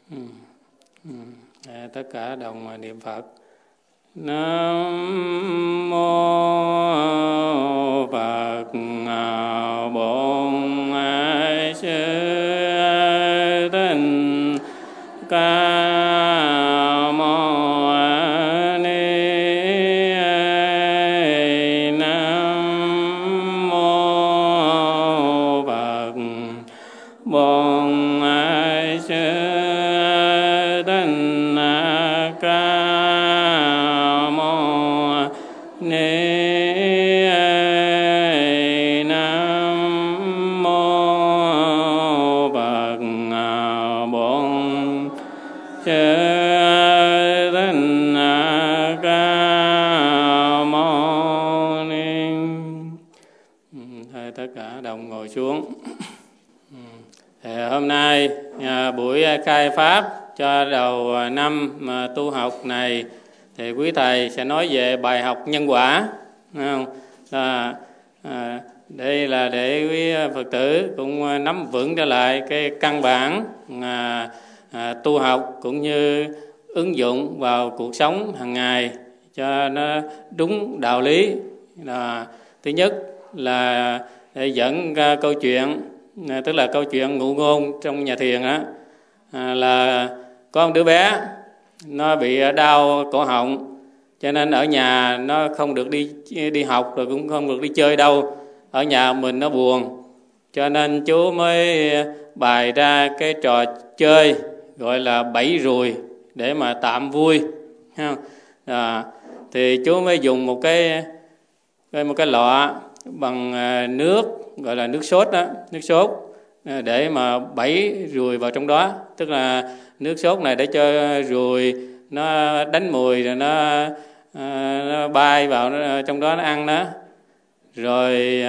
Ừ. Ừ. Tất cả đồng niệm Phật. Nam mô Phật Bổn Sư Thích Ca Mâu Ni. Nam mô Phật Bổn Sư Thích Ca Mâu Ni. Nam mô Phật Bổn Sư Thích Ca Mâu Ni. Thôi tất cả đồng ngồi xuống. Hôm nay buổi khai pháp cho đầu năm mà tu học này thì quý thầy sẽ nói về bài học nhân quả, không? Đây là để quý Phật tử cũng nắm vững trở lại cái căn bản tu học cũng như ứng dụng vào cuộc sống hàng ngày cho nó đúng đạo lý. Thứ nhất là để dẫn câu chuyện, tức là câu chuyện ngụ ngôn trong nhà thiền á, là có một đứa bé nó bị đau cổ họng, cho nên ở nhà nó không được đi học, rồi cũng không được đi chơi đâu, ở nhà mình nó buồn, cho nên chú mới bày ra cái trò chơi gọi là bẫy ruồi để mà tạm vui. Thì chú mới dùng một cái lọ bằng nước, gọi là nước sốt đó, nước sốt, để mà bẫy ruồi vào trong đó. Tức là nước sốt này để cho ruồi nó đánh mùi, rồi nó bay vào trong đó nó ăn đó. Rồi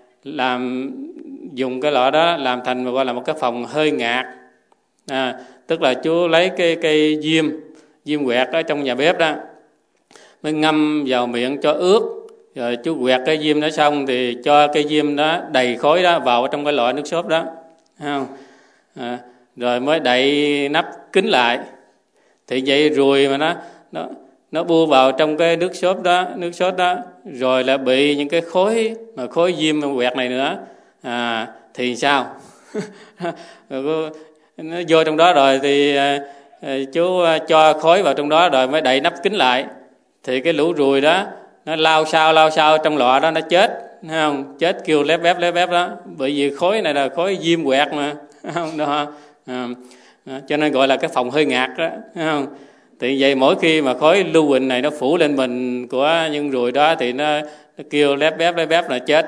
dùng cái lọ đó làm thành gọi là một cái phòng hơi ngạt. Tức là chú lấy cái cây diêm quẹt ở trong nhà bếp đó, mới ngâm vào miệng cho ướt. Rồi chú quẹt cái diêm đó xong thì cho cái diêm đó đầy khối đó vào trong cái lọ nước sốt đó, không? Rồi mới đậy nắp kín lại. Thì vậy ruồi mà nó bu vào trong cái nước sốt đó, rồi là bị những cái khối diêm quẹt này nữa, thì sao? Nó vô trong đó rồi thì chú cho khối vào trong đó rồi mới đậy nắp kín lại. Thì cái lũ ruồi đó nó lao sao trong lọ đó, nó chết, thấy không? Chết kêu lép bép đó, bởi vì khối này là khối diêm quẹt mà, không đó. Cho nên gọi là cái phòng hơi ngạt đó, thấy không? Thì vậy mỗi khi mà khối lưu huỳnh này nó phủ lên mình của những ruồi đó thì nó kêu lép bép là chết.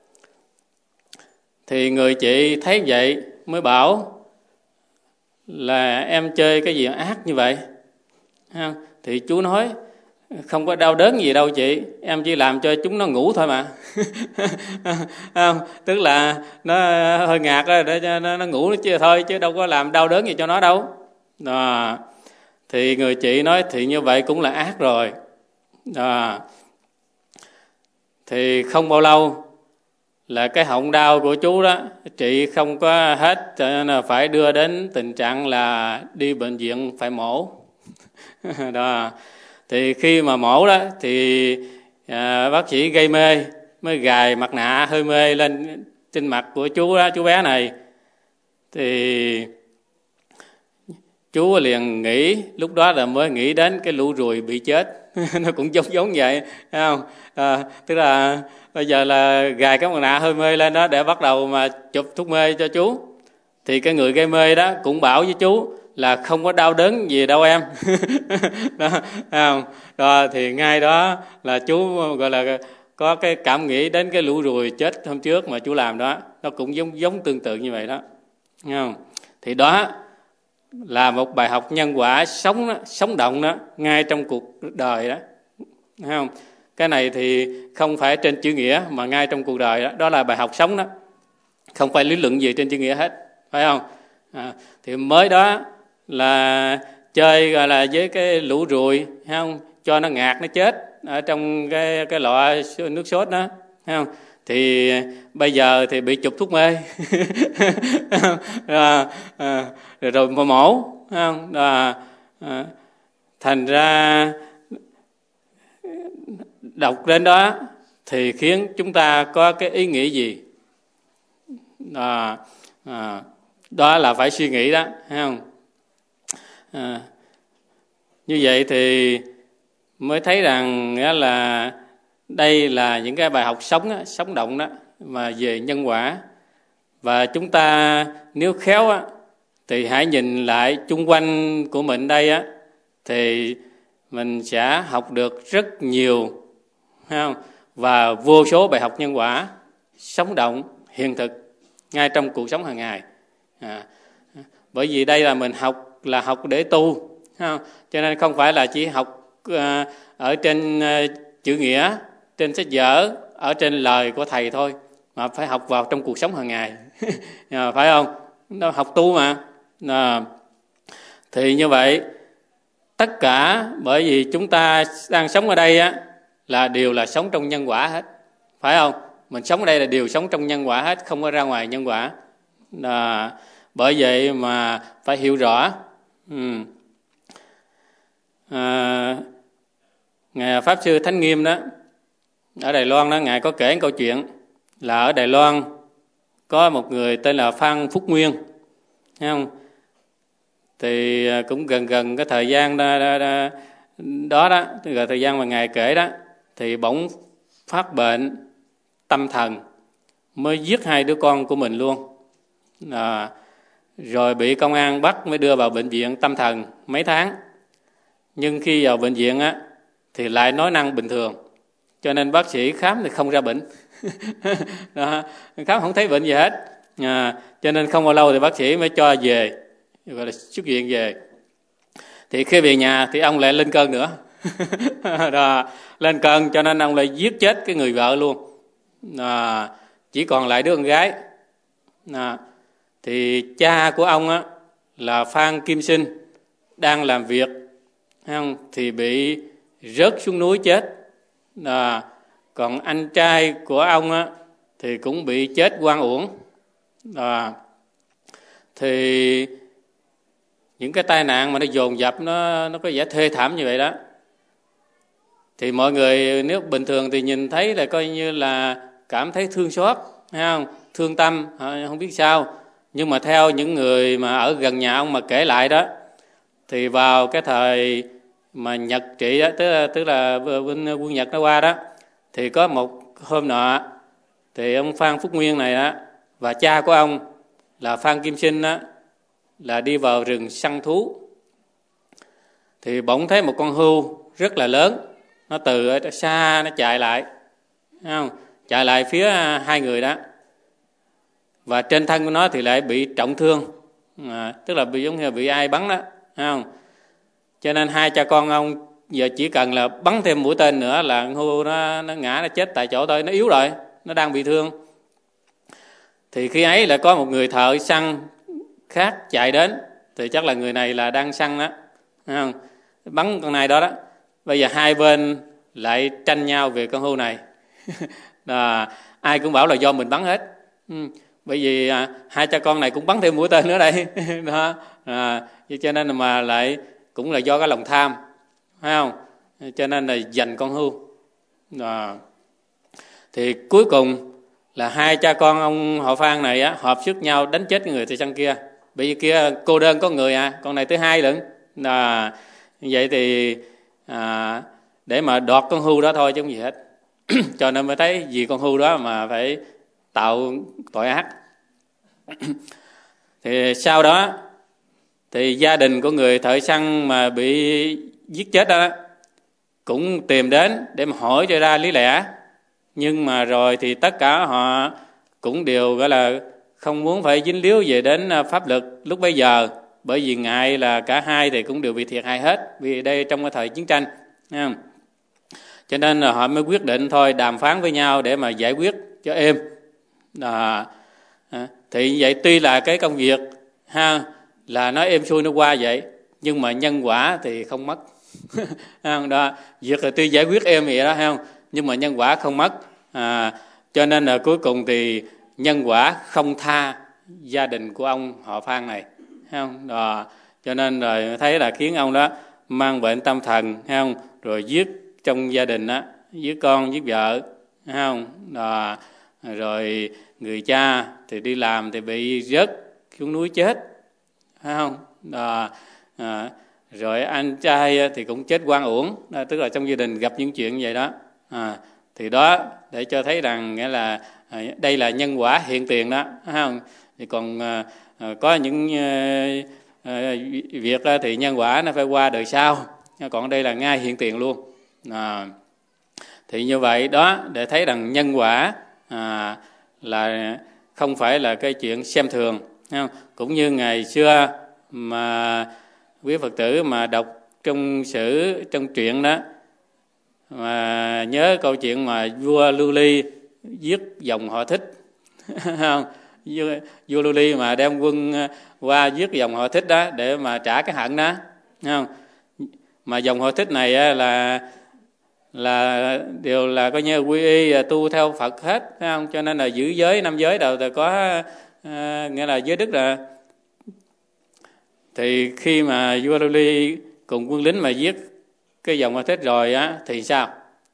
Thì người chị thấy vậy mới bảo là em chơi cái gì ác như vậy, thấy không? Thì chú nói không có đau đớn gì đâu chị, em chỉ làm cho chúng nó ngủ thôi mà. Không? Tức là nó hơi ngạt đó, để cho nó ngủ chứ thôi, chứ đâu có làm đau đớn gì cho nó đâu. Thì người chị nói thì như vậy cũng là ác rồi. Thì không bao lâu là cái họng đau của chú đó trị không có hết, cho nên là phải đưa đến tình trạng là đi bệnh viện phải mổ. Đó. Thì khi mà mổ đó thì bác sĩ gây mê, mới gài mặt nạ hơi mê lên trên mặt của chú đó, chú bé này. Thì chú liền nghĩ, lúc đó là mới nghĩ đến cái lũ ruồi bị chết. Nó cũng giống vậy, thấy không? Tức là bây giờ là gài cái mặt nạ hơi mê lên đó để bắt đầu mà chụp thuốc mê cho chú. Thì cái người gây mê đó cũng bảo với chú là không có đau đớn gì đâu em. Đó, thấy không? Đó, thì ngay đó là chú gọi là có cái cảm nghĩ đến cái lũ ruồi chết hôm trước mà chú làm đó, nó cũng giống tương tự như vậy đó, thấy không? Thì đó là một bài học nhân quả sống động đó, ngay trong cuộc đời đó, thấy không? Cái này thì không phải trên chữ nghĩa mà ngay trong cuộc đời đó, đó là bài học sống đó, không phải lý luận gì trên chữ nghĩa hết, phải không? Thì mới đó là chơi gọi là với cái lũ ruồi, thấy không? Cho nó ngạt nó chết ở trong cái lọ nước sốt đó, thấy không? Thì bây giờ thì bị chụp thuốc mê. Rồi mà mổ, thấy không? Thành ra đọc đến đó thì khiến chúng ta có cái ý nghĩ gì? Đó là phải suy nghĩ đó, thấy không? Như vậy thì mới thấy rằng là đây là những cái bài học sống, sống động đó, mà về nhân quả. Và chúng ta nếu khéo á, thì hãy nhìn lại chung quanh của mình đây á, thì mình sẽ học được rất nhiều, thấy không? Và vô số bài học nhân quả sống động, hiện thực ngay trong cuộc sống hàng ngày. Bởi vì đây là mình học là học để tu, thấy không? Cho nên không phải là chỉ học ở trên chữ nghĩa, trên sách vở, ở trên lời của thầy thôi, mà phải học vào trong cuộc sống hàng ngày. Phải không? Nó học tu mà. Thì như vậy tất cả bởi vì chúng ta đang sống ở đây á, là đều là sống trong nhân quả hết, phải không? Mình sống ở đây là đều sống trong nhân quả hết, không có ra ngoài nhân quả. Bởi vậy mà phải hiểu rõ. Ngài Pháp Sư Thánh Nghiêm đó, ở Đài Loan đó, Ngài có kể một câu chuyện là ở Đài Loan có một người tên là Phan Phúc Nguyên, thấy không? Thì cũng gần cái thời gian đó, gần thời gian mà Ngài kể đó, thì bỗng phát bệnh tâm thần, mới giết 2 đứa con của mình luôn. Rồi bị công an bắt, mới đưa vào bệnh viện tâm thần mấy tháng. Nhưng khi vào bệnh viện á, thì lại nói năng bình thường, cho nên bác sĩ khám thì không ra bệnh. Khám không thấy bệnh gì hết. Cho nên không bao lâu thì bác sĩ mới cho về, gọi là xuất viện về. Thì khi về nhà thì ông lại lên cơn nữa. Lên cơn cho nên ông lại giết chết cái người vợ luôn. Chỉ còn lại đứa con gái. Thì cha của ông á, là Phan Kim Sinh, đang làm việc, không? Thì bị rớt xuống núi chết. Còn anh trai của ông á, thì cũng bị chết oan uổng. Thì những cái tai nạn mà nó dồn dập, nó có vẻ thê thảm như vậy đó. Thì mọi người nếu bình thường thì nhìn thấy là coi như là cảm thấy thương xót, thấy không? Thương tâm, không biết sao. Nhưng mà theo những người mà ở gần nhà ông mà kể lại đó, thì vào cái thời mà Nhật trị đó, tức là quân Nhật nó qua đó, thì có một hôm nọ, thì ông Phan Phúc Nguyên này đó, và cha của ông là Phan Kim Sinh đó, là đi vào rừng săn thú. Thì bỗng thấy một con hươu rất là lớn, nó từ ở xa nó chạy lại, thấy không? Chạy lại phía 2 người đó. Và trên thân của nó thì lại bị trọng thương, tức là bị giống như bị ai bắn đó, thấy không? Cho nên 2 cha con ông giờ chỉ cần là bắn thêm mũi tên nữa là con hươu nó ngã, nó chết tại chỗ thôi, nó yếu rồi, nó đang bị thương. Thì khi ấy lại có một người thợ săn khác chạy đến, thì chắc là người này là đang săn đó, thấy không? Bắn con này đó đó. Bây giờ 2 bên lại tranh nhau về con hươu này. Ai cũng bảo là do mình bắn hết. Bởi vì 2 cha con này cũng bắn thêm mũi tên nữa đây. Đó. Cho nên mà lại cũng là do cái lòng tham, phải không? Cho nên là giành con hươu. Thì cuối cùng là 2 cha con ông họ Phan này á, hợp sức nhau đánh chết cái người thợ săn kia. Bởi vì kia cô đơn có người con này tới 2 lận. Vậy thì để mà đoạt con hươu đó thôi chứ không gì hết. Cho nên mới thấy vì con hươu đó mà phải tạo tội ác. Thì sau đó thì gia đình của người thợ săn mà bị giết chết đó cũng tìm đến để mà hỏi cho ra lý lẽ. Nhưng mà rồi thì tất cả họ cũng đều gọi là không muốn phải dính líu về đến pháp luật lúc bấy giờ, bởi vì ngại là cả hai thì cũng đều bị thiệt hại hết, vì đây trong cái thời chiến tranh, thấy không? Cho nên là họ mới quyết định thôi đàm phán với nhau để mà giải quyết cho êm. Thì vậy tuy là cái công việc là nó êm xuôi nó qua vậy, nhưng mà nhân quả thì không mất. Đó, việc là tuy giải quyết êm vậy đó, không? Nhưng mà nhân quả không mất. Cho nên là cuối cùng thì nhân quả không tha gia đình của ông họ Phan này, thấy không? cho nên rồi thấy là khiến ông đó mang bệnh tâm thần, thấy không? Rồi giết trong gia đình á, giết con, giết vợ, thấy không? Rồi người cha thì đi làm thì bị rớt xuống núi chết, thấy không? Rồi anh trai thì cũng chết oan uổng, tức là trong gia đình gặp những chuyện như vậy đó. Thì đó để cho thấy rằng nghĩa là đây là nhân quả hiện tiền đó, thấy không? Thì còn có những việc thì nhân quả nó phải qua đời sau, còn đây là ngay hiện tiền luôn. Thì như vậy đó để thấy rằng nhân quả là không phải là cái chuyện xem thường, thấy không? Cũng như ngày xưa mà quý Phật tử mà đọc trong sử, trong truyện đó, mà nhớ câu chuyện mà vua Lưu Ly giết dòng họ Thích, không? Vua Lưu Ly mà đem quân qua giết dòng họ Thích đó để mà trả cái hận đó, không? Mà dòng họ Thích này là đều là coi như quy y tu theo Phật hết, thấy không? Cho nên là giữ giới 5 giới đầu là có nghĩa là giới đức rồi. Thì khi mà vua Lưu Ly cùng quân lính mà giết cái dòng họ Thích rồi á thì sao?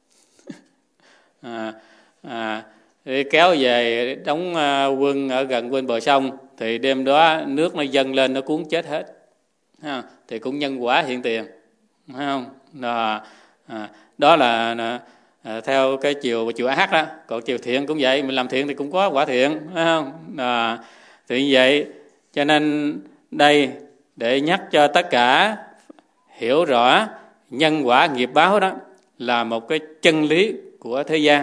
Đi kéo về đóng quân ở gần bên bờ sông, thì đêm đó nước nó dâng lên nó cuốn chết hết, thì cũng nhân quả hiện tiền, thấy không? Đó là theo cái chiều ác đó. Còn chiều thiện cũng vậy, mình làm thiện thì cũng có quả thiện, thấy không? Thì như vậy cho nên đây để nhắc cho tất cả hiểu rõ nhân quả nghiệp báo đó là một cái chân lý của thế gian,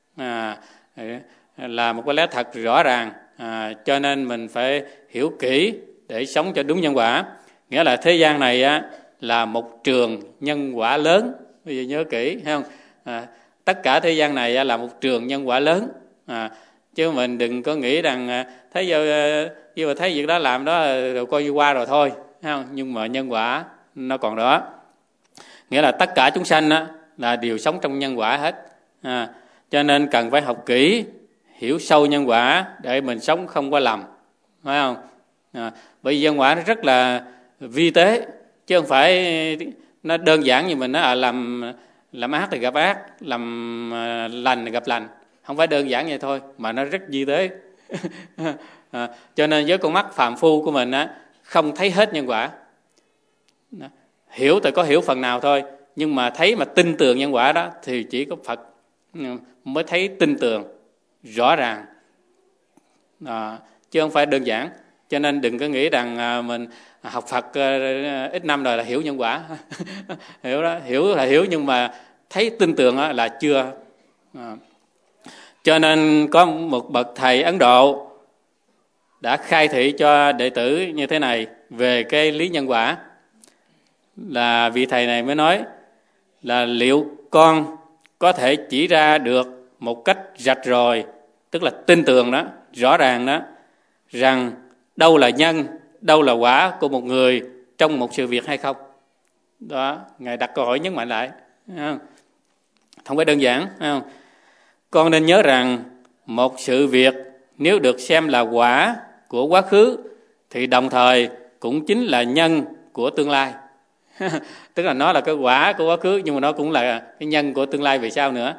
là một cái lẽ thật rõ ràng, cho nên mình phải hiểu kỹ để sống cho đúng nhân quả. Nghĩa là thế gian này là một trường nhân quả lớn, bây giờ nhớ kỹ, thấy không? Tất cả thế gian này là một trường nhân quả lớn, chứ mình đừng có nghĩ rằng thấy giờ thấy việc đó làm đó rồi coi như qua rồi thôi, thấy không? Nhưng mà nhân quả nó còn đó. Nghĩa là tất cả chúng sanh là đều sống trong nhân quả hết, cho nên cần phải học kỹ, hiểu sâu nhân quả để mình sống không có lầm, phải không? Bởi vì nhân quả nó rất là vi tế, chứ không phải nó đơn giản như mình nói làm ác thì gặp ác, làm lành thì gặp lành, không phải đơn giản vậy thôi, mà nó rất vi tế. Cho nên với con mắt phàm phu của mình không thấy hết nhân quả. Hiểu thì có hiểu phần nào thôi, nhưng mà thấy mà tin tường nhân quả đó thì chỉ có Phật mới thấy tin tường rõ ràng, chứ không phải đơn giản. Cho nên đừng có nghĩ rằng mình học Phật ít năm rồi là hiểu nhân quả. Hiểu đó, hiểu là hiểu, nhưng mà thấy tin tường là chưa. Cho nên có một bậc thầy Ấn Độ đã khai thị cho đệ tử như thế này về cái lý nhân quả. Là vị thầy này mới nói là liệu con có thể chỉ ra được một cách rạch ròi, tức là tin tường đó, rõ ràng đó, rằng đâu là nhân, đâu là quả của một người trong một sự việc hay không? Đó, Ngài đặt câu hỏi nhấn mạnh lại, không phải đơn giản, không? Con nên nhớ rằng một sự việc nếu được xem là quả của quá khứ thì đồng thời cũng chính là nhân của tương lai. Tức là nó là cái quả của quá khứ, nhưng mà nó cũng là cái nhân của tương lai về sau nữa.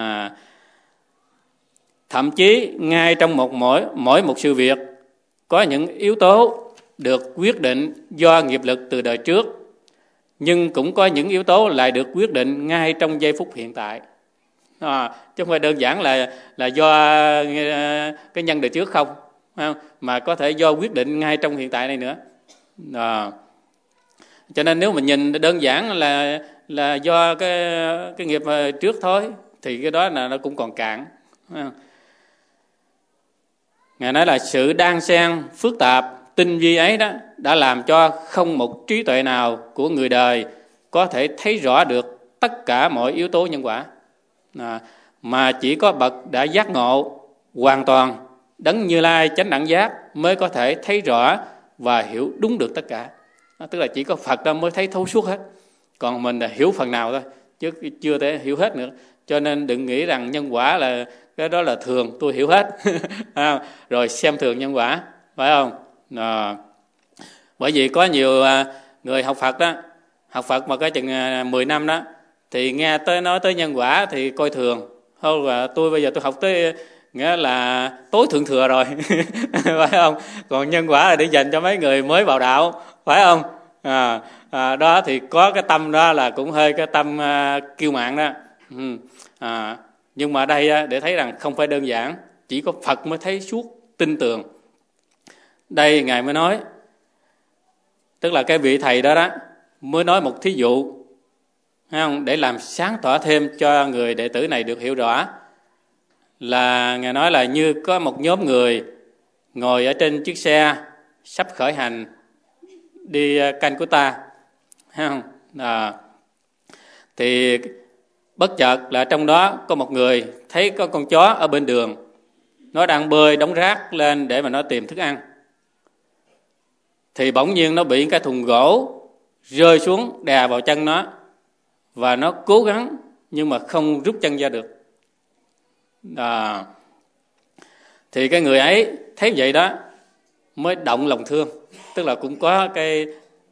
Thậm chí ngay trong mỗi một sự việc có những yếu tố được quyết định do nghiệp lực từ đời trước, nhưng cũng có những yếu tố lại được quyết định ngay trong giây phút hiện tại. Chứ không phải đơn giản là do cái nhân đời trước không, mà có thể do quyết định ngay trong hiện tại này nữa. Cho nên nếu mình nhìn đơn giản là do cái nghiệp trước thôi thì cái đó là nó cũng còn cạn. Ngài nói là sự đan xen phức tạp tinh vi ấy đó đã làm cho không một trí tuệ nào của người đời có thể thấy rõ được tất cả mọi yếu tố nhân quả, mà chỉ có bậc đã giác ngộ hoàn toàn, Đấng Như Lai chánh đẳng giác mới có thể thấy rõ và hiểu đúng được tất cả. Tức là chỉ có Phật đó mới thấy thấu suốt hết, còn mình là hiểu phần nào thôi chứ chưa thể hiểu hết nữa. Cho nên đừng nghĩ rằng nhân quả là cái đó là thường, tôi hiểu hết. Rồi xem thường nhân quả, phải không? Bởi vì có nhiều người học Phật đó, học Phật mà có chừng 10 năm đó, thì nghe tới nói tới nhân quả thì coi thường. Thôi là tôi bây giờ tôi học tới nghĩa là tối thượng thừa rồi phải không? Còn nhân quả là để dành cho mấy người mới vào đạo, phải không? Đó thì có cái tâm đó là cũng hơi cái tâm kiêu mạn đó. Nhưng mà đây để thấy rằng không phải đơn giản, chỉ có Phật mới thấy suốt tin tường. Đây Ngài mới nói, tức là cái vị thầy đó mới nói một thí dụ, thấy không? Để làm sáng tỏ thêm cho người đệ tử này được hiểu rõ. Là Ngài nói là như có một nhóm người ngồi ở trên chiếc xe sắp khởi hành đi Calcutta, thấy không? Thì bất chợt là trong đó có một người thấy có con chó ở bên đường, nó đang bơi đống rác lên để mà nó tìm thức ăn. Thì bỗng nhiên nó bị cái thùng gỗ rơi xuống đè vào chân nó, và nó cố gắng nhưng mà không rút chân ra được. Thì cái người ấy thấy vậy đó mới động lòng thương, tức là cũng có cái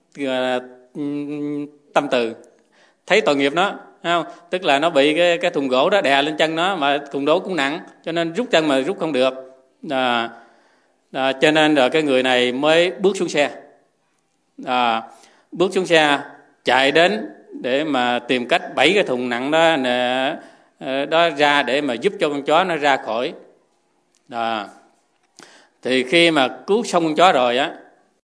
tâm từ, thấy tội nghiệp nó, không? Tức là nó bị cái thùng gỗ đó đè lên chân nó, mà thùng gỗ cũng nặng cho nên rút chân mà rút không được. Cho nên rồi cái người này mới bước xuống xe, bước xuống xe chạy đến để mà tìm cách bẩy cái thùng nặng đó ra để mà giúp cho con chó nó ra khỏi. Thì khi mà cứu xong con chó rồi